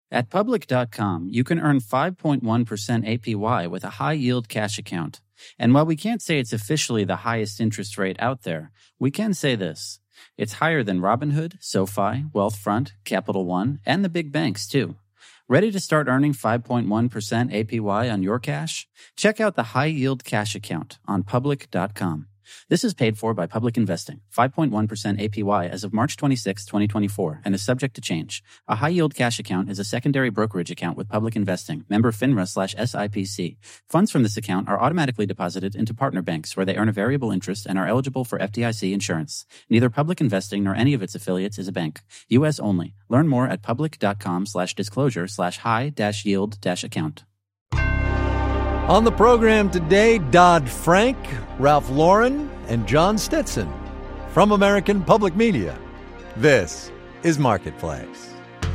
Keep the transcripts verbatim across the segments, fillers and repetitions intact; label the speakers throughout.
Speaker 1: At Public dot com, you can earn five point one percent A P Y with a high-yield cash account. And while we can't say it's officially the highest interest rate out there, we can say this. It's higher than Robinhood, SoFi, Wealthfront, Capital One, and the big banks, too. Ready to start earning five point one percent A P Y on your cash? Check out the high-yield cash account on Public dot com. This is paid for by Public Investing, five point one percent A P Y as of March twenty-sixth, twenty twenty-four, and is subject to change. A high-yield cash account is a secondary brokerage account with Public Investing, member FINRA slash S I P C. Funds from this account are automatically deposited into partner banks where they earn a variable interest and are eligible for F D I C insurance. Neither Public Investing nor any of its affiliates is a bank. U S only. Learn more at Public dot com slash disclosure slash high dash yield dash account.
Speaker 2: On the program today, Dodd-Frank, Ralph Lauren, and John Stetson from American Public Media. This is Marketplace.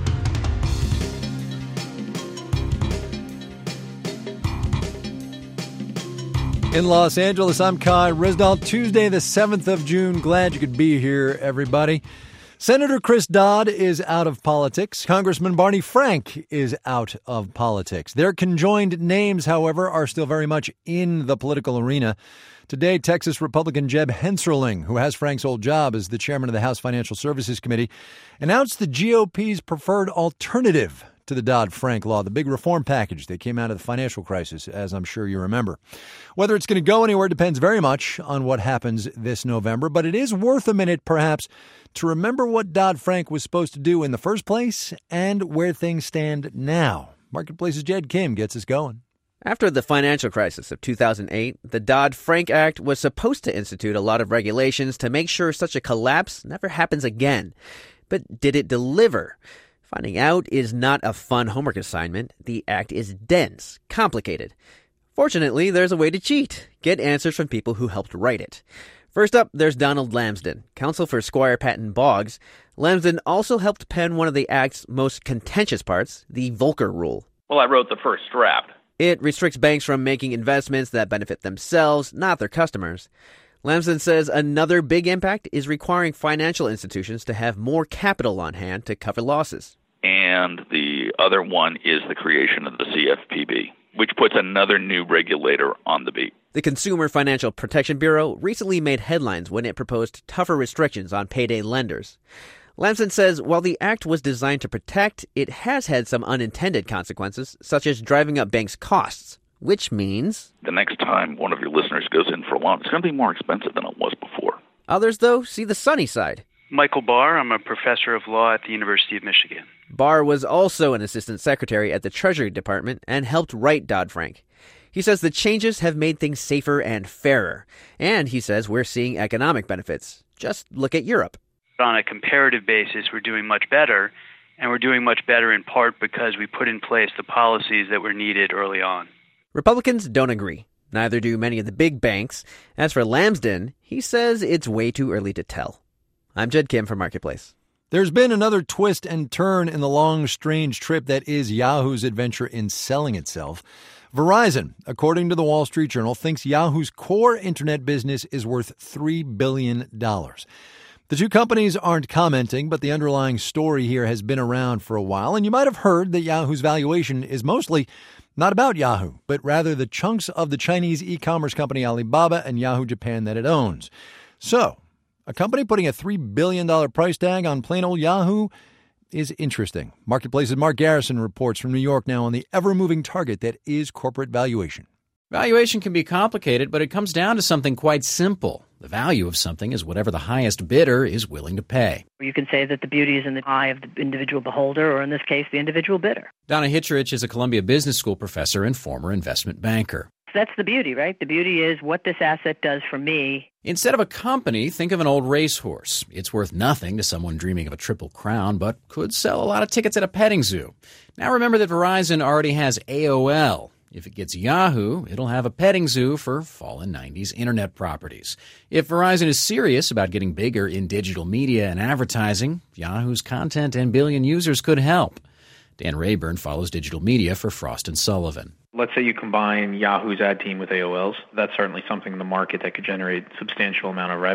Speaker 2: In Los Angeles, I'm Kai Ryssdal. Tuesday, the seventh of June. Glad you could be here, everybody. Senator Chris Dodd is out of politics. Congressman Barney Frank is out of politics. Their conjoined names, however, are still very much in the political arena. Today, Texas Republican Jeb Hensarling, who has Frank's old job as the chairman of the House Financial Services Committee, announced the G O P's preferred alternative to the Dodd-Frank law, the big reform package that came out of the financial crisis, as I'm sure you remember. Whether it's going to go anywhere depends very much on what happens this November, but it is worth a minute, perhaps, to remember what Dodd-Frank was supposed to do in the first place and where things stand now. Marketplace's Jed Kim gets us going.
Speaker 3: After the financial crisis of two thousand eight, the Dodd-Frank Act was supposed to institute a lot of regulations to make sure such a collapse never happens again. But did it deliver? Finding out is not a fun homework assignment. The act is dense, complicated. Fortunately, there's a way to cheat. Get answers from people who helped write it. First up, there's Donald Lamsden, counsel for Squire Patton Boggs. Lamsden also helped pen one of the act's most contentious parts, the Volcker Rule.
Speaker 4: Well, I wrote the first draft.
Speaker 3: It restricts banks from making investments that benefit themselves, not their customers. Lamsden says another big impact is requiring financial institutions to have more capital on hand to cover losses.
Speaker 4: And the other one is the creation of the C F P B, which puts another new regulator on the beat.
Speaker 3: The Consumer Financial Protection Bureau recently made headlines when it proposed tougher restrictions on payday lenders. Lamsden says while the act was designed to protect, it has had some unintended consequences, such as driving up banks' costs, which means
Speaker 4: the next time one of your listeners goes in for a loan, it's going to be more expensive than it was before.
Speaker 3: Others, though, see the sunny side.
Speaker 5: Michael Barr. I'm a professor of law at the University of Michigan.
Speaker 3: Barr was also an assistant secretary at the Treasury Department and helped write Dodd-Frank. He says the changes have made things safer and fairer. And he says we're seeing economic benefits. Just look at Europe.
Speaker 5: On a comparative basis, we're doing much better. And we're doing much better in part because we put in place the policies that were needed early on.
Speaker 3: Republicans don't agree. Neither do many of the big banks. As for Lamsden, he says it's way too early to tell. I'm Jed Kim for Marketplace.
Speaker 2: There's been another twist and turn in the long, strange trip that is Yahoo's adventure in selling itself. Verizon, according to the Wall Street Journal, thinks Yahoo's core internet business is worth three billion dollars. The two companies aren't commenting, but the underlying story here has been around for a while, and you might have heard that Yahoo's valuation is mostly not about Yahoo, but rather the chunks of the Chinese e-commerce company Alibaba and Yahoo Japan that it owns. So, a company putting a three billion dollars price tag on plain old Yahoo is interesting. Marketplace's Mark Garrison reports from New York now on the ever-moving target that is corporate valuation.
Speaker 6: Valuation can be complicated, but it comes down to something quite simple. The value of something is whatever the highest bidder is willing to pay.
Speaker 7: You can say that the beauty is in the eye of the individual beholder, or in this case, the individual bidder.
Speaker 6: Donna Hitcherich is a Columbia Business School professor and former investment banker.
Speaker 7: That's the beauty, right? The beauty is what this asset does for me.
Speaker 6: Instead of a company, think of an old racehorse. It's worth nothing to someone dreaming of a triple crown, but could sell a lot of tickets at a petting zoo. Now remember that Verizon already has A O L. If it gets Yahoo, it'll have a petting zoo for fallen nineties internet properties. If Verizon is serious about getting bigger in digital media and advertising, Yahoo's content and billion users could help. Dan Rayburn follows digital media for Frost and Sullivan.
Speaker 8: Let's say you combine Yahoo's ad team with A O L's. That's certainly something in the market that could generate a substantial amount of revenue.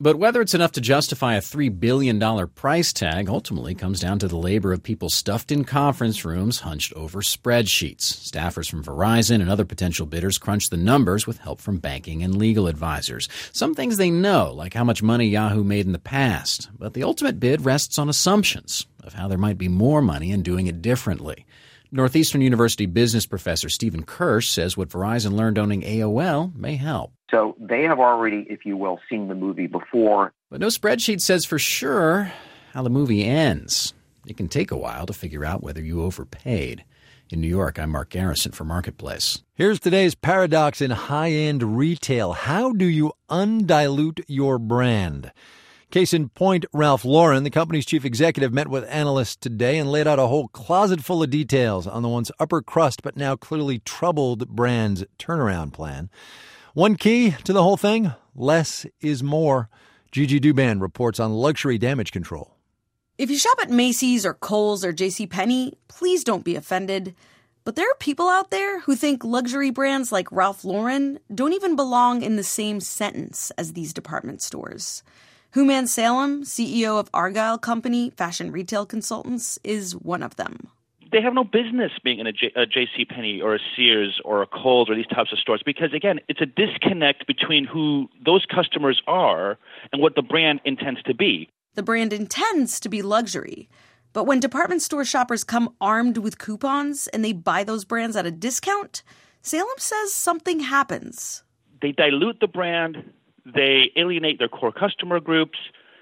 Speaker 6: But whether it's enough to justify a three billion dollars price tag ultimately comes down to the labor of people stuffed in conference rooms hunched over spreadsheets. Staffers from Verizon and other potential bidders crunch the numbers with help from banking and legal advisors. Some things they know, like how much money Yahoo made in the past. But the ultimate bid rests on assumptions of how there might be more money in doing it differently. Northeastern University business professor Stephen Kirsch says what Verizon learned owning A O L may help.
Speaker 8: So they have already, if you will, seen the movie before.
Speaker 6: But no spreadsheet says for sure how the movie ends. It can take a while to figure out whether you overpaid. In New York, I'm Mark Garrison for Marketplace.
Speaker 2: Here's today's paradox in high-end retail. How do you undilute your brand? Case in point, Ralph Lauren, the company's chief executive, met with analysts today and laid out a whole closet full of details on the once upper crust but now clearly troubled brand's turnaround plan. One key to the whole thing, less is more. Gigi Douban reports on luxury damage control.
Speaker 9: If you shop at Macy's or Kohl's or JCPenney, please don't be offended. But there are people out there who think luxury brands like Ralph Lauren don't even belong in the same sentence as these department stores. Hooman Salem, C E O of Argyle Company Fashion Retail Consultants, is one of them.
Speaker 10: They have no business being in a, J- a JCPenney or a Sears or a Kohl's or these types of stores because, again, it's a disconnect between who those customers are and what the brand intends to be.
Speaker 9: The brand intends to be luxury. But when department store shoppers come armed with coupons and they buy those brands at a discount, Salem says something happens.
Speaker 10: They dilute the brand. They alienate their core customer groups.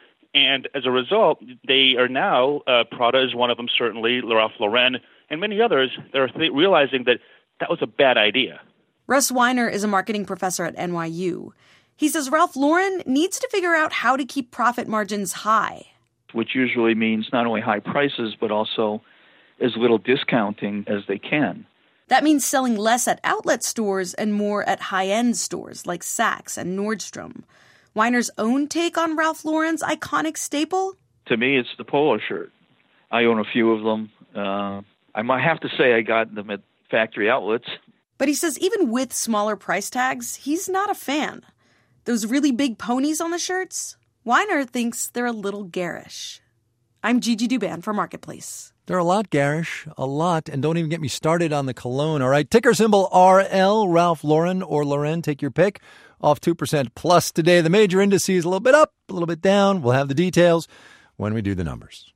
Speaker 10: And as a result, they are now, uh, Prada is one of them certainly, Ralph Lauren, and many others, they're th- realizing that that was a bad idea.
Speaker 9: Russ Weiner is a marketing professor at N Y U. He says Ralph Lauren needs to figure out how to keep profit margins high.
Speaker 11: Which usually means not only high prices, but also as little discounting as they can.
Speaker 9: That means selling less at outlet stores and more at high-end stores like Saks and Nordstrom. Weiner's own take on Ralph Lauren's iconic staple?
Speaker 11: To me, it's the polo shirt. I own a few of them. Uh, I might have to say I got them at factory outlets.
Speaker 9: But he says even with smaller price tags, he's not a fan. Those really big ponies on the shirts? Weiner thinks they're a little garish. I'm Gigi Douban for Marketplace.
Speaker 2: They're a lot garish, a lot, and don't even get me started on the cologne, all right? Ticker symbol R L, Ralph Lauren or Lauren, take your pick. Off two percent plus today. The major indices a little bit up, a little bit down. We'll have the details when we do the numbers.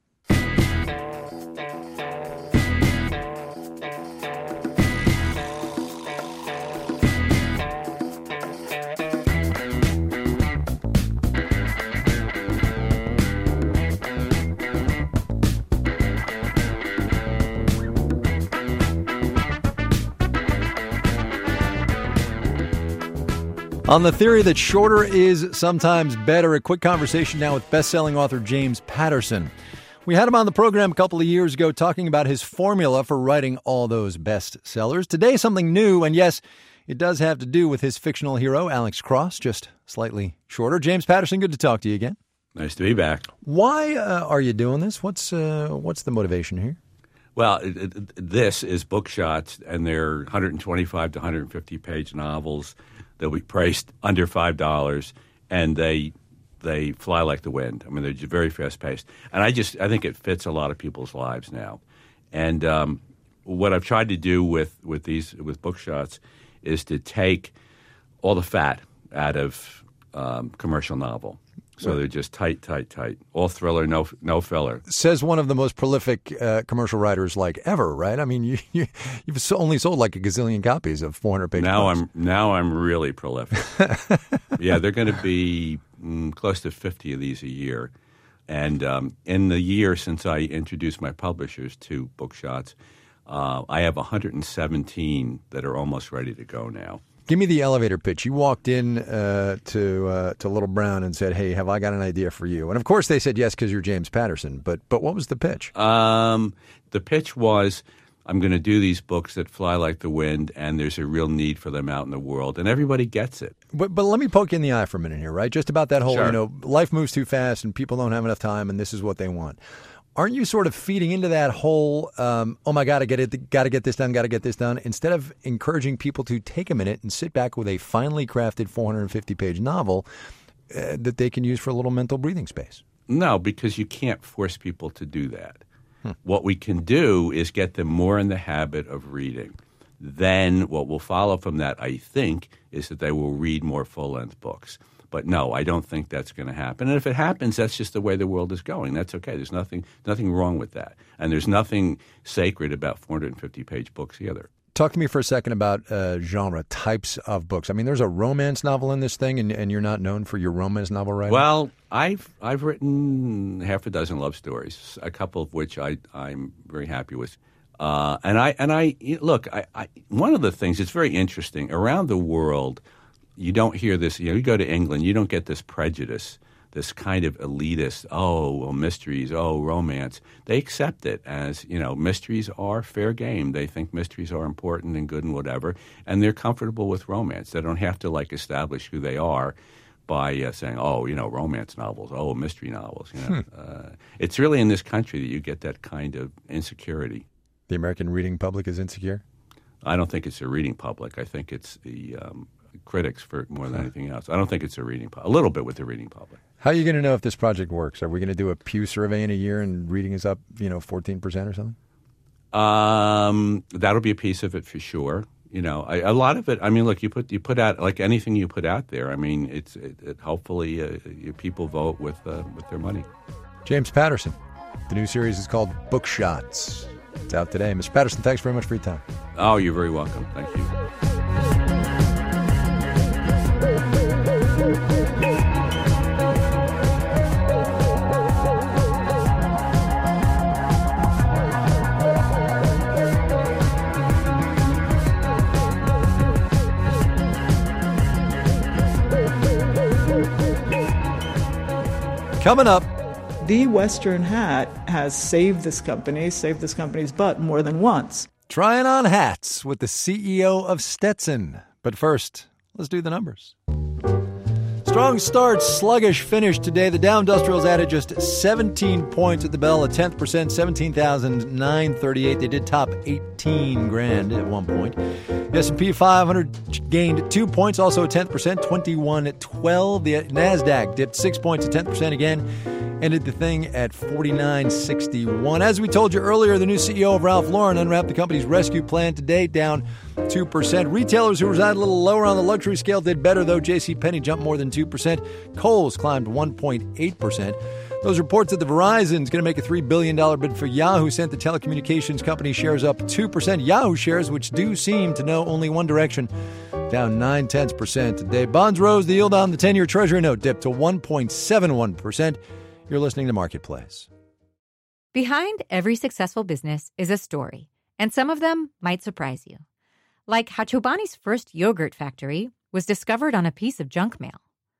Speaker 2: On the theory that shorter is sometimes better, a quick conversation now with best-selling author James Patterson. We had him on the program a couple of years ago talking about his formula for writing all those bestsellers. Today, something new, and yes, it does have to do with his fictional hero, Alex Cross, just slightly shorter. James Patterson, good to talk to you again.
Speaker 12: Nice to be back.
Speaker 2: Why uh, are you doing this? What's uh, what's the motivation here?
Speaker 12: Well, it, it, this is Book Shots, and they're one twenty-five to one fifty page novels. They'll be priced under five dollars, and they they fly like the wind. I mean, they're just very fast-paced. And I just I think it fits a lot of people's lives now. And um, what I've tried to do with, with these with Book Shots is to take all the fat out of um, commercial novel. So they're just tight, tight, tight. All thriller, no no filler.
Speaker 2: Says one of the most prolific uh, commercial writers like ever, right? I mean, you, you, you've only sold like a gazillion copies of four hundred page
Speaker 12: Now
Speaker 2: books.
Speaker 12: I'm now I'm really prolific. Yeah, they're going to be mm, close to fifty of these a year. And um, in the year since I introduced my publishers to Book Shots, uh, I have one hundred seventeen that are almost ready to go now.
Speaker 2: Give me the elevator pitch. You walked in uh, to uh, to Little Brown and said, "Hey, have I got an idea for you?" And of course, they said yes because you're James Patterson. But but what was the pitch?
Speaker 12: Um, the pitch was, I'm going to do these books that fly like the wind, and there's a real need for them out in the world, and everybody gets it.
Speaker 2: But but let me poke you in the eye for a minute here, right? Just about that whole,
Speaker 12: Sure.
Speaker 2: you know, life moves too fast and people don't have enough time, and this is what they want. Aren't you sort of feeding into that whole, um, oh my God, I get it, got to get this done, got to get this done, instead of encouraging people to take a minute and sit back with a finely crafted four hundred fifty page novel? uh, that they can use for a little mental breathing space?
Speaker 12: No, because you can't force people to do that. Hmm. What we can do is get them more in the habit of reading. Then what will follow from that, I think, is that they will read more full-length books. But no, I don't think that's going to happen. And if it happens, that's just the way the world is going. That's okay. There's nothing nothing wrong with that. And there's nothing sacred about four hundred fifty page books either.
Speaker 2: Talk to me for a second about uh, genre, types of books. I mean, there's a romance novel in this thing, and, and you're not known for your romance novel writing?
Speaker 12: Well, I've I've written half a dozen love stories, a couple of which I, I'm very happy with. Uh, and I and I look, I, I one of the things that's very interesting around the world, you don't hear this. You know, you go to England, you don't get this prejudice, this kind of elitist. Oh, well, mysteries. Oh, romance. They accept it as, you know, mysteries are fair game. They think mysteries are important and good and whatever, and they're comfortable with romance. They don't have to like establish who they are by uh, saying, oh, you know, romance novels. Oh, mystery novels. You know, hmm. uh, it's really in this country that you get that kind of insecurity.
Speaker 2: The American reading public is insecure?
Speaker 12: I don't think it's the reading public. I think it's the um, critics for more than anything else. I don't think it's a reading public. A little bit with the reading public.
Speaker 2: How are you going to know if this project works? Are we going to do a Pew survey in a year and reading is up, you know, fourteen percent or something?
Speaker 12: Um, that'll be a piece of it for sure. You know, I, a lot of it. I mean, look, you put you put out like anything you put out there. I mean, it's it, it, hopefully uh, people vote with uh, with their money.
Speaker 2: James Patterson. The new series is called Book Shots. It's out today. Mister Patterson, thanks very much for your time.
Speaker 12: Oh, you're very welcome. Thank you.
Speaker 2: Coming up.
Speaker 13: The Western hat has saved this company, saved this company's butt more than once.
Speaker 2: Trying on hats with the C E O of Stetson. But first, let's do the numbers. Strong start, sluggish finish today. The Dow Industrials added just seventeen points at the bell, a tenth percent, seventeen thousand nine hundred thirty-eight. They did top eighteen grand at one point. The S and P five hundred gained two points, also a tenth percent, twenty-one twelve. The NASDAQ dipped six points, a tenth percent again. Ended the thing at forty-nine sixty-one. As we told you earlier, the new C E O of Ralph Lauren unwrapped the company's rescue plan today, down two percent. Retailers who reside a little lower on the luxury scale did better, though. JCPenney jumped more than two percent. Kohl's climbed one point eight percent. Those reports that the Verizon's going to make a three billion dollars bid for Yahoo sent the telecommunications company shares up two percent. Yahoo shares, which do seem to know only one direction, down nine tenths percent today. Bonds rose. The yield on the ten-year Treasury note dipped to one point seven one percent. You're listening to Marketplace.
Speaker 14: Behind every successful business is a story, and some of them might surprise you. Like how Chobani's first yogurt factory was discovered on a piece of junk mail.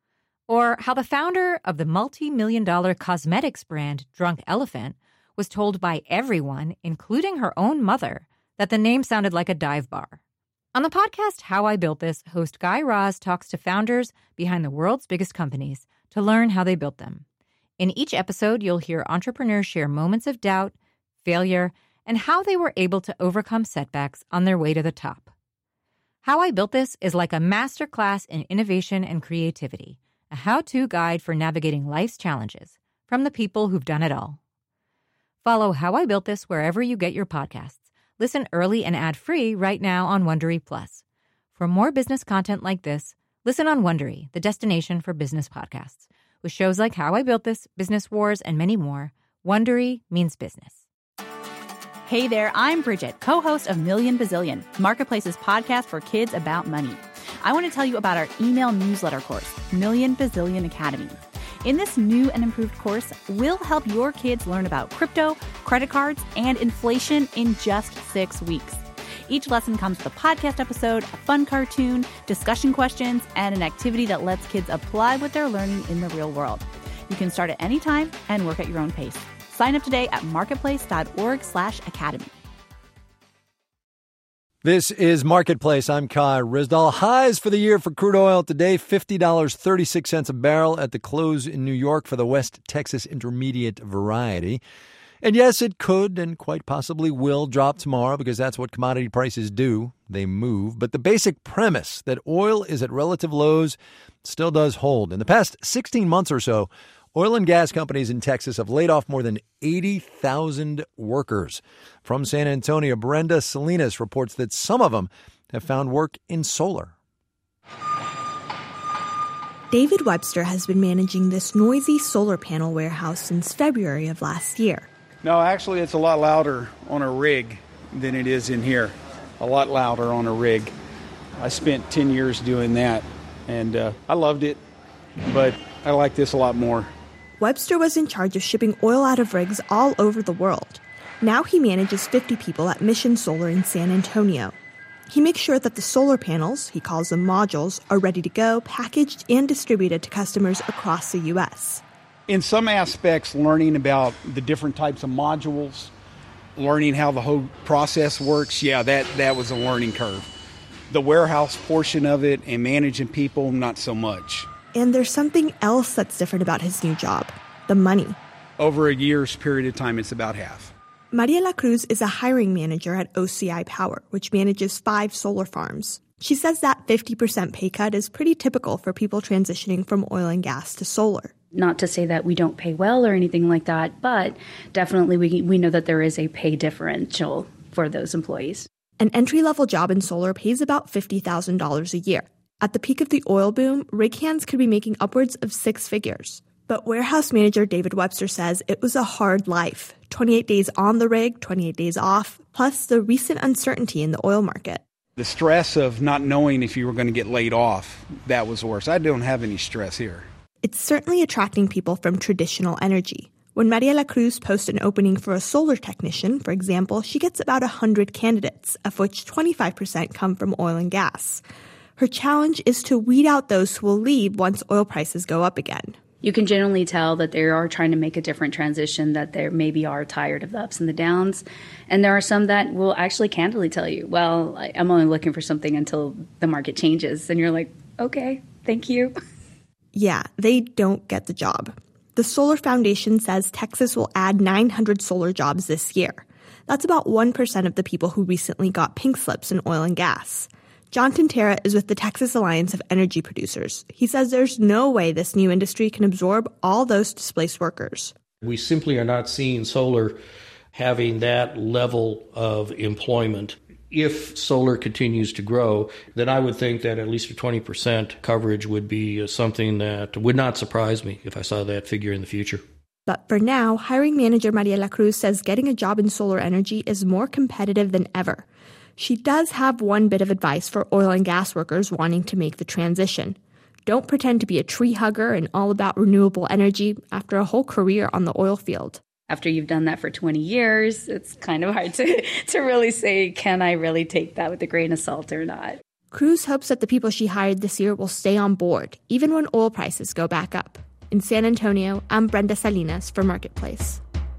Speaker 14: Or how the founder of the multi-million dollar cosmetics brand Drunk Elephant was told by everyone, including her own mother, that the name sounded like a dive bar. On the podcast How I Built This, host Guy Raz talks to founders behind the world's biggest companies to learn how they built them. In each episode, you'll hear entrepreneurs share moments of doubt, failure, and how they were able to overcome setbacks on their way to the top. How I Built This is like a masterclass in innovation and creativity, a how-to guide for navigating life's challenges from the people who've done it all. Follow How I Built This wherever you get your podcasts. Listen early and ad-free right now on Wondery Plus. For more business content like this, listen on Wondery, the destination for business podcasts. With shows like How I Built This, Business Wars, and many more, Wondery means business.
Speaker 15: Hey there, I'm Bridget, co-host of Million Bazillion, Marketplace's podcast for kids about money. I want to tell you about our email newsletter course, Million Bazillion Academy. In this new and improved course, we'll help your kids learn about crypto, credit cards, and inflation in just six weeks. Each lesson comes with a podcast episode, a fun cartoon, discussion questions, and an activity that lets kids apply what they're learning in the real world. You can start at any time and work at your own pace. Sign up today at marketplace.org slash academy.
Speaker 2: This is Marketplace. I'm Kai Ryssdal. Highs for the year for crude oil today, fifty dollars and thirty-six cents a barrel at the close in New York for the West Texas Intermediate variety. And yes, it could and quite possibly will drop tomorrow because that's what commodity prices do. They move. But the basic premise that oil is at relative lows still does hold. In the past sixteen months or so, oil and gas companies in Texas have laid off more than eighty thousand workers. From San Antonio, Brenda Salinas reports that some of them have found work in solar.
Speaker 16: David Webster has been managing this noisy solar panel warehouse since February of last year.
Speaker 17: No, actually, it's a lot louder on a rig than it is in here. A lot louder on a rig. I spent ten years doing that, and uh, I loved it, but I like this a lot more.
Speaker 16: Webster was in charge of shipping oil out of rigs all over the world. Now he manages fifty people at Mission Solar in San Antonio. He makes sure that the solar panels, he calls them modules, are ready to go, packaged and distributed to customers across the U S.
Speaker 17: In some aspects, learning about the different types of modules, learning how the whole process works, yeah, that, that was a learning curve. The warehouse portion of it and managing people, not so much.
Speaker 16: And there's something else that's different about his new job, the money.
Speaker 17: Over a year's period of time, it's about half.
Speaker 16: Maria La Cruz is a hiring manager at O C I Power, which manages five solar farms. She says that fifty percent pay cut is pretty typical for people transitioning from oil and gas to solar.
Speaker 18: Not to say that we don't pay well or anything like that, but definitely we we know that there is a pay differential for those employees.
Speaker 16: An entry-level job in solar pays about fifty thousand dollars a year. At the peak of the oil boom, rig hands could be making upwards of six figures. But warehouse manager David Webster says it was a hard life. twenty-eight days on the rig, twenty-eight days off, plus the recent uncertainty in the oil market.
Speaker 17: The stress of not knowing if you were going to get laid off, that was worse. I don't have any stress here.
Speaker 16: It's certainly attracting people from traditional energy. When Maria La Cruz posts an opening for a solar technician, for example, she gets about one hundred candidates, of which twenty-five percent come from oil and gas. Her challenge is to weed out those who will leave once oil prices go up again.
Speaker 18: You can generally tell that they are trying to make a different transition, that they maybe are tired of the ups and the downs. And there are some that will actually candidly tell you, well, I'm only looking for something until the market changes. And you're like, okay, thank you.
Speaker 16: Yeah, they don't get the job. The Solar Foundation says Texas will add nine hundred solar jobs this year. That's about one percent of the people who recently got pink slips in oil and gas. John Tintera is with the Texas Alliance of Energy Producers. He says there's no way this new industry can absorb all those displaced workers.
Speaker 19: We simply are not seeing solar having that level of employment. If solar continues to grow, then I would think that at least a twenty percent coverage would be something that would not surprise me if I saw that figure in the future.
Speaker 16: But for now, hiring manager Maria La Cruz says getting a job in solar energy is more competitive than ever. She does have one bit of advice for oil and gas workers wanting to make the transition. Don't pretend to be a tree hugger and all about renewable energy after a whole career on the oil field.
Speaker 18: After you've done that for twenty years, it's kind of hard to, to really say, can I really take that with a grain of salt or not?
Speaker 16: Cruz hopes that the people she hired this year will stay on board, even when oil prices go back up. In San Antonio, I'm Brenda Salinas for Marketplace.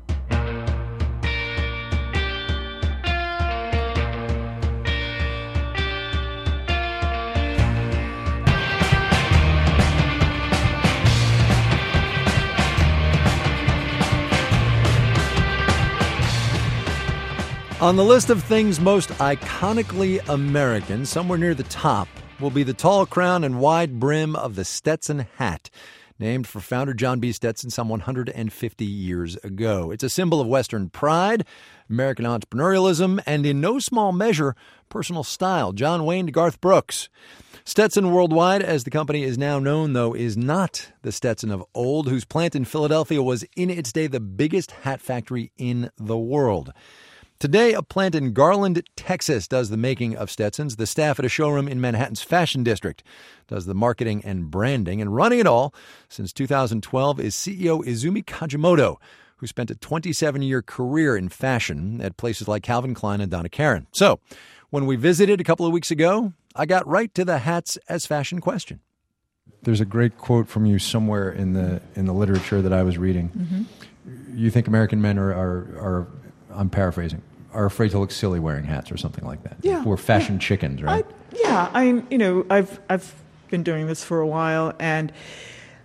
Speaker 2: On the list of things most iconically American, somewhere near the top, will be the tall crown and wide brim of the Stetson hat, named for founder John B. Stetson some one hundred fifty years ago. It's a symbol of Western pride, American entrepreneurialism, and in no small measure, personal style. John Wayne to Garth Brooks. Stetson Worldwide, as the company is now known, though, is not the Stetson of old, whose plant in Philadelphia was in its day the biggest hat factory in the world. Today, a plant in Garland, Texas, does the making of Stetsons. The staff at a showroom in Manhattan's Fashion District does the marketing and branding. And running it all since two thousand twelve is C E O Izumi Kajimoto, who spent a twenty-seven-year career in fashion at places like Calvin Klein and Donna Karan. So, when we visited a couple of weeks ago, I got right to the hats as fashion question.
Speaker 20: There's a great quote from you somewhere in the in the literature that I was reading. Mm-hmm. You think American men are, are, are I'm paraphrasing, are afraid to look silly wearing hats or something like that.
Speaker 13: Yeah.
Speaker 20: We're fashion chickens, right?
Speaker 13: I, yeah. I, you know, I've, I've been doing this for a while, and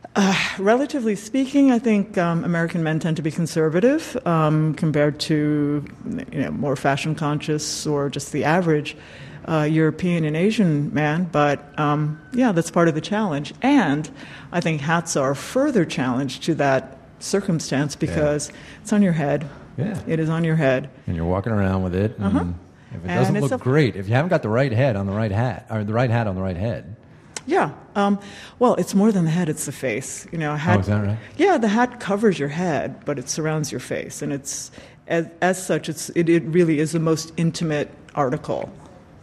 Speaker 13: Uh, relatively speaking, I think um, American men tend to be conservative um, compared to you know, more fashion conscious or just the average uh, European and Asian man. But um, yeah, that's part of the challenge. And I think hats are a further challenge to that circumstance because yeah. it's on your head.
Speaker 2: Yeah.
Speaker 13: It is on your head.
Speaker 2: And you're walking around with it. And
Speaker 13: uh-huh.
Speaker 2: if it doesn't
Speaker 13: and
Speaker 2: look
Speaker 13: a,
Speaker 2: great, if you haven't got the right head on the right hat, or the right hat on the right head.
Speaker 13: Yeah. Um, well, it's more than the head, it's the face. You know, a hat,
Speaker 2: oh, is that right?
Speaker 13: Yeah, the hat covers your head, but it surrounds your face. And it's, as, as such, it's, it, it really is the most intimate article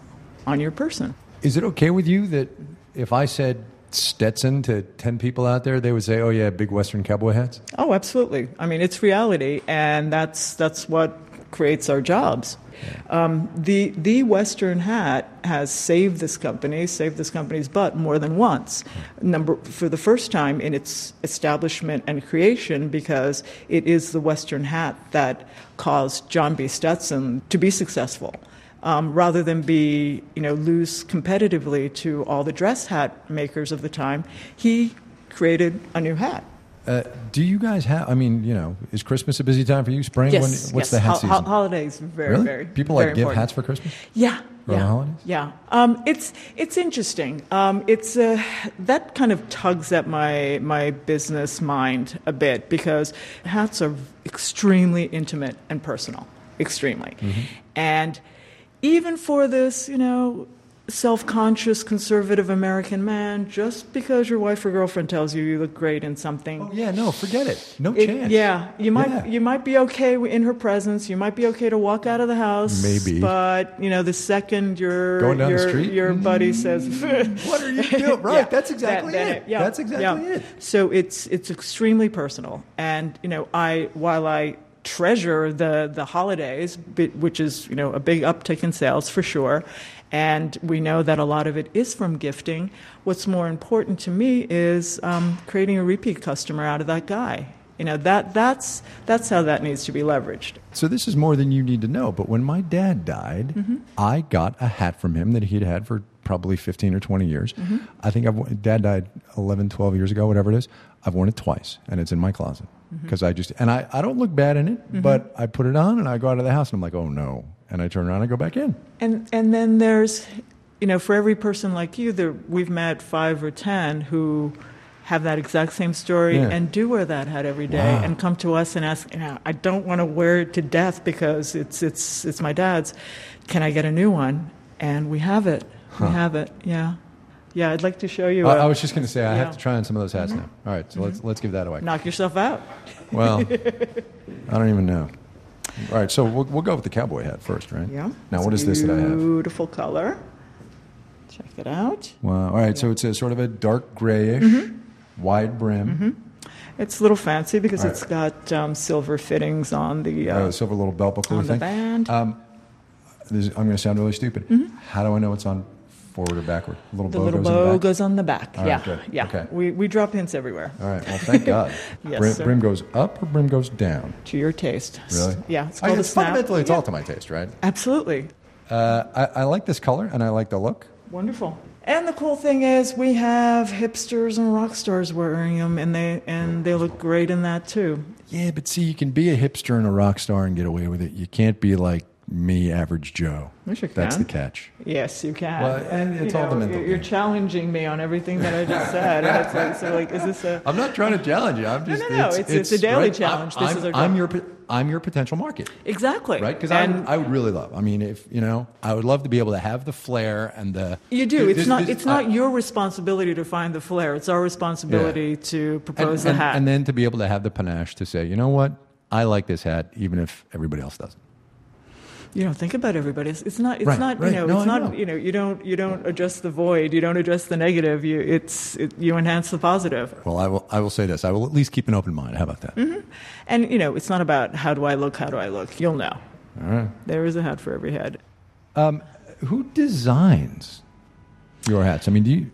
Speaker 13: on your person.
Speaker 2: Is it okay with you that if I said Stetson to ten people out there, they would say, oh, yeah, big Western cowboy hats?
Speaker 13: Oh, absolutely. I mean, it's reality, and that's that's what creates our jobs. Um, the the Western hat has saved this company, saved this company's butt more than once. Number for the first time in its establishment and creation, because it is the Western hat that caused John B. Stetson to be successful, um, rather than be you know lose competitively to all the dress hat makers of the time. He created a new hat.
Speaker 2: Uh, do you guys have, I mean, you know, is Christmas a busy time for you? Spring?
Speaker 13: Yes.
Speaker 2: When, what's
Speaker 13: yes.
Speaker 2: the hat
Speaker 13: Ho-
Speaker 2: season?
Speaker 13: ho- holidays, very,
Speaker 2: really?
Speaker 13: very
Speaker 2: People
Speaker 13: very
Speaker 2: like give
Speaker 13: important.
Speaker 2: hats for Christmas?
Speaker 13: Yeah.
Speaker 2: For
Speaker 13: yeah.
Speaker 2: the holidays?
Speaker 13: Yeah. Um, it's it's interesting. Um, it's uh, that kind of tugs at my my business mind a bit because hats are extremely intimate and personal, extremely,
Speaker 2: Mm-hmm.
Speaker 13: and even for this, you know. Self-conscious, conservative American man, just because your wife or girlfriend tells you you look great in something.
Speaker 2: Oh, yeah, no, forget it. No
Speaker 13: it,
Speaker 2: chance.
Speaker 13: Yeah, you might
Speaker 2: Yeah.
Speaker 13: you might be okay in her presence. You might be okay to walk out of the house.
Speaker 2: Maybe.
Speaker 13: But, you know, the second your
Speaker 2: Going down
Speaker 13: your,
Speaker 2: the street?
Speaker 13: your buddy says,
Speaker 2: what are you doing? Right,
Speaker 13: Yeah,
Speaker 2: that's exactly
Speaker 13: that-
Speaker 2: it.
Speaker 13: that- yeah,
Speaker 2: That's exactly
Speaker 13: yeah.
Speaker 2: it.
Speaker 13: So it's it's extremely personal. And, you know, I while I treasure the the holidays, which is, you know, a big uptick in sales for sure. And we know that a lot of it is from gifting. What's more important to me is um, creating a repeat customer out of that guy. You know, that that's that's how that needs to be leveraged.
Speaker 2: So this is more than you need to know. But when my dad died,
Speaker 13: Mm-hmm.
Speaker 2: I got a hat from him that he'd had for probably fifteen or twenty years.
Speaker 13: Mhm.
Speaker 2: I think I've, Dad died eleven, twelve years ago, whatever it is. I've worn it twice, and it's in my closet. Because I just, and I, I don't look bad in it,
Speaker 13: Mhm.
Speaker 2: but I put it on and I go out of the house and I'm like, oh no. And I turn around and I go back in.
Speaker 13: And and then there's, you know, for every person like you, there we've met five or ten who have that exact same story
Speaker 2: Yeah.
Speaker 13: and do wear that hat every day
Speaker 2: Wow.
Speaker 13: and come to us and ask, you know, I don't want to wear it to death because it's it's it's my dad's. Can I get a new one? And we have it.
Speaker 2: Huh.
Speaker 13: We have it. Yeah. Yeah, I'd like to show you.
Speaker 2: I,
Speaker 13: a-
Speaker 2: I was just going to say, I
Speaker 13: yeah.
Speaker 2: have to try on some of those hats
Speaker 13: Mhm.
Speaker 2: now. All right, so let's let's give that away.
Speaker 13: Knock yourself out.
Speaker 2: Well, I don't even know. All right, so we'll we'll go with the cowboy hat first, right?
Speaker 13: Yeah.
Speaker 2: Now,
Speaker 13: It's
Speaker 2: what is this that I have?
Speaker 13: Beautiful color. Check it out.
Speaker 2: Wow. All right, so it's a sort of a dark grayish,
Speaker 13: Mhm.
Speaker 2: wide brim.
Speaker 13: Mhm. It's a little fancy because
Speaker 2: All right.
Speaker 13: it's got um, silver fittings on the uh,
Speaker 2: Uh, silver little belt buckle
Speaker 13: on the
Speaker 2: thing.
Speaker 13: band.
Speaker 2: Um, this is, I'm going to sound really stupid.
Speaker 13: Mhm.
Speaker 2: How do I know it's on forward or backward? Little
Speaker 13: the
Speaker 2: bow
Speaker 13: little
Speaker 2: goes in
Speaker 13: bow
Speaker 2: the back?
Speaker 13: goes on the back.
Speaker 2: All right,
Speaker 13: yeah,
Speaker 2: good.
Speaker 13: yeah.
Speaker 2: Okay.
Speaker 13: We we drop hints everywhere.
Speaker 2: All right. Well, thank God.
Speaker 13: Yes,
Speaker 2: brim,
Speaker 13: sir.
Speaker 2: brim goes up or brim goes down?
Speaker 13: To your taste.
Speaker 2: Really?
Speaker 13: Yeah. It's
Speaker 2: I mean,
Speaker 13: called a
Speaker 2: it's
Speaker 13: snap.
Speaker 2: fundamentally, it's
Speaker 13: Yeah.
Speaker 2: all to my taste, right?
Speaker 13: Absolutely.
Speaker 2: Uh, I, I like this color and I like the look.
Speaker 13: Wonderful. And the cool thing is, we have hipsters and rock stars wearing them, and they and they look great in that too.
Speaker 2: Yeah, but see, you can be a hipster and a rock star and get away with it. You can't be like me, average Joe.
Speaker 13: Yes, you
Speaker 2: That's
Speaker 13: can.
Speaker 2: the catch.
Speaker 13: Yes, you can.
Speaker 2: Well, and it's
Speaker 13: You
Speaker 2: all the
Speaker 13: know,
Speaker 2: mental
Speaker 13: You're, you're challenging me on everything that I just said. And it's like, so like, is this a?
Speaker 2: I'm not trying to challenge you. I'm just.
Speaker 13: no, no. It's, it's, a daily
Speaker 2: right,
Speaker 13: challenge.
Speaker 2: I'm,
Speaker 13: this
Speaker 2: I'm,
Speaker 13: is our
Speaker 2: I'm
Speaker 13: job.
Speaker 2: your. po- I'm your potential market.
Speaker 13: Exactly.
Speaker 2: Right? Because I,
Speaker 13: And-
Speaker 2: would- I would really love. I mean, if you know, I would love to be able to have the flair and the.
Speaker 13: You do. It's
Speaker 2: this-
Speaker 13: not.
Speaker 2: this-
Speaker 13: It's not
Speaker 2: I-
Speaker 13: your responsibility to find the flair. It's our responsibility to
Speaker 2: and,
Speaker 13: propose
Speaker 2: and,
Speaker 13: the hat.
Speaker 2: and then to be able to have the panache to say, you know what, I like this hat, even if everybody else doesn't.
Speaker 13: You don't think about everybody. It's, it's not. It's
Speaker 2: Right,
Speaker 13: not.
Speaker 2: right.
Speaker 13: You know.
Speaker 2: No,
Speaker 13: it's
Speaker 2: I
Speaker 13: not.
Speaker 2: know.
Speaker 13: You know. You don't. You don't address the void. You don't address the negative. You. It's. It, you enhance the positive.
Speaker 2: Well, I will. I will say this. I will at least keep an open mind. How about that?
Speaker 13: hmm And you know, it's not about how do I look. How do I look? You'll know.
Speaker 2: All right.
Speaker 13: There is a hat for every head.
Speaker 2: Um, who designs your hats? I mean, do you?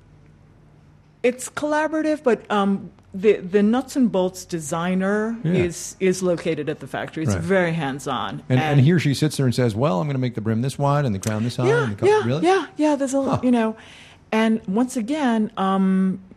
Speaker 13: It's collaborative, but um, the the nuts and bolts designer
Speaker 2: Yeah.
Speaker 13: is is located at the factory. It's
Speaker 2: Right.
Speaker 13: very hands on.
Speaker 2: And, and he or she sits there and says, "Well, I'm going to make the brim this wide and the crown this high."
Speaker 13: Yeah,
Speaker 2: and the co-
Speaker 13: yeah,
Speaker 2: really?
Speaker 13: yeah, yeah. There's a you know, and once again, um,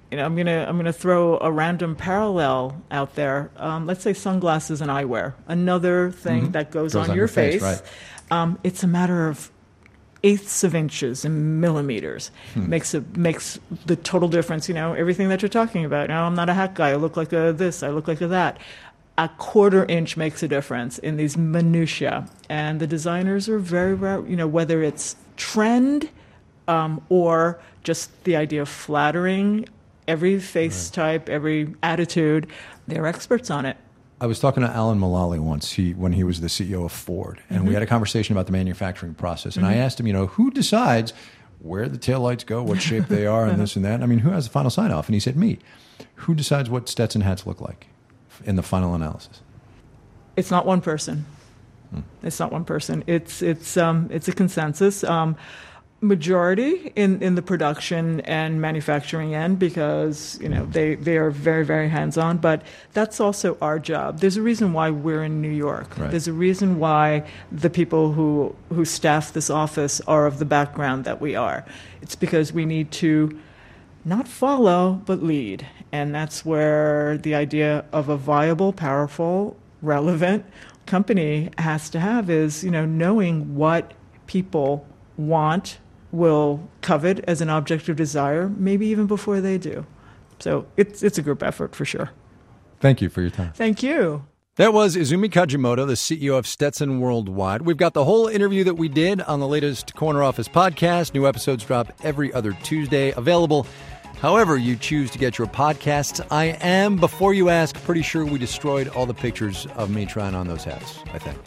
Speaker 13: You know, I'm gonna I'm gonna throw a random parallel out there. Um, let's say sunglasses and eyewear, another thing
Speaker 20: mm-hmm.
Speaker 13: that goes,
Speaker 20: goes
Speaker 13: on,
Speaker 20: on
Speaker 13: your,
Speaker 20: your face.
Speaker 13: face.
Speaker 20: Right.
Speaker 13: Um, it's a matter of eighths of inches and millimeters.
Speaker 20: Hmm.
Speaker 13: Makes a, makes the total difference. You know, everything that you're talking about. Now, I'm not a hat guy. I look like a this. I look like a that. A quarter inch makes a difference in these minutiae, and the designers are very, very you know, whether it's trend um, or just the idea of flattering. Every face right. type, every attitude, they're experts on it.
Speaker 20: I was talking to Alan Mulally once he, when he was the C E O of Ford, and mm-hmm. we had a conversation about the manufacturing process. And mm-hmm. I asked him, you know, who decides where the taillights go, what shape they are, and this and that? I mean, who has the final sign-off? And he said, me. Who decides what Stetson hats look like in the final analysis?
Speaker 13: It's not one person. Hmm. It's not one person. It's it's um, it's a consensus. Um, majority in, in the production and manufacturing end because, you know, they, they are very, very hands-on, but that's also our job. There's a reason why we're in New York.
Speaker 20: Right.
Speaker 13: There's a reason why the people who, who staff this office are of the background that we are. It's because we need to not follow, but lead. And that's where the idea of a viable, powerful, relevant company has to have is, you know, knowing what people want, will covet as an object of desire, maybe even before they do. So it's it's a group effort for sure.
Speaker 20: Thank you for your time.
Speaker 13: Thank you.
Speaker 2: That was Izumi Kajimoto, the C E O of Stetson Worldwide. We've got the whole interview that we did on the latest Corner Office podcast. New episodes drop every other Tuesday, available however you choose to get your podcasts. I am, before you ask, pretty sure we destroyed all the pictures of me trying on those hats, I think.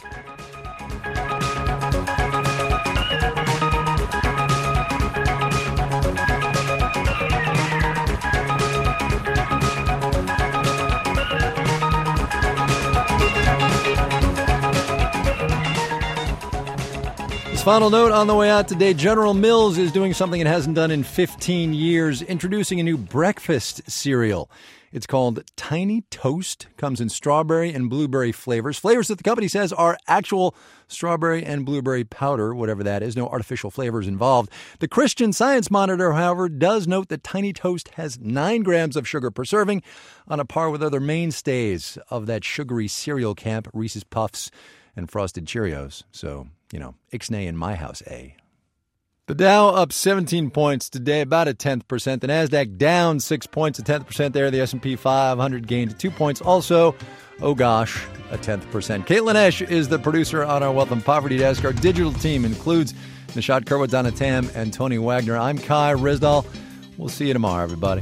Speaker 2: Final note on the way out today, General Mills is doing something it hasn't done in fifteen years, introducing a new breakfast cereal. It's called Tiny Toast, comes in strawberry and blueberry flavors, flavors that the company says are actual strawberry and blueberry powder, whatever that is, no artificial flavors involved. The Christian Science Monitor, however, does note that Tiny Toast has nine grams of sugar per serving, on a par with other mainstays of that sugary cereal camp, Reese's Puffs and Frosted Cheerios. So, you know, ixnay in my house, eh? The Dow up seventeen points today, about a tenth percent. The Nasdaq down six points, a tenth percent there. The S and P five hundred gained two points. Also, oh gosh, a tenth percent. Caitlin Esch is the producer on our Wealth and Poverty Desk. Our digital team includes Nishat Kurwa, Donna Tam, and Tony Wagner. I'm Kai Rizdal. We'll see you tomorrow, everybody.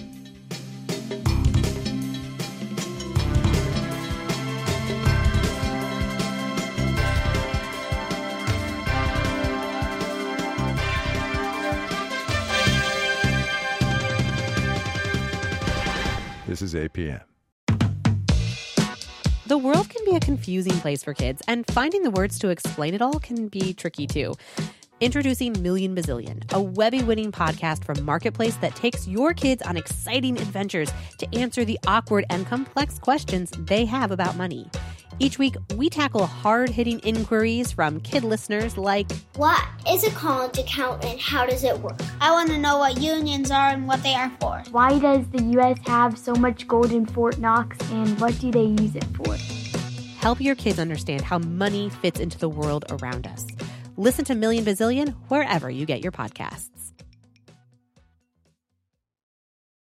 Speaker 2: This is A P M.
Speaker 21: The world can be a confusing place for kids, and finding the words to explain it all can be tricky too. Introducing Million Bazillion, a Webby-winning podcast from Marketplace that takes your kids on exciting adventures to answer the awkward and complex questions they have about money. Each week, we tackle hard-hitting inquiries from kid listeners like,
Speaker 22: what is a college account and how does it work? I want to know what unions are and what they are for.
Speaker 23: Why does the U S have so much gold in Fort Knox and what do they use it for?
Speaker 21: Help your kids understand how money fits into the world around us. Listen to Million Bazillion wherever you get your podcasts.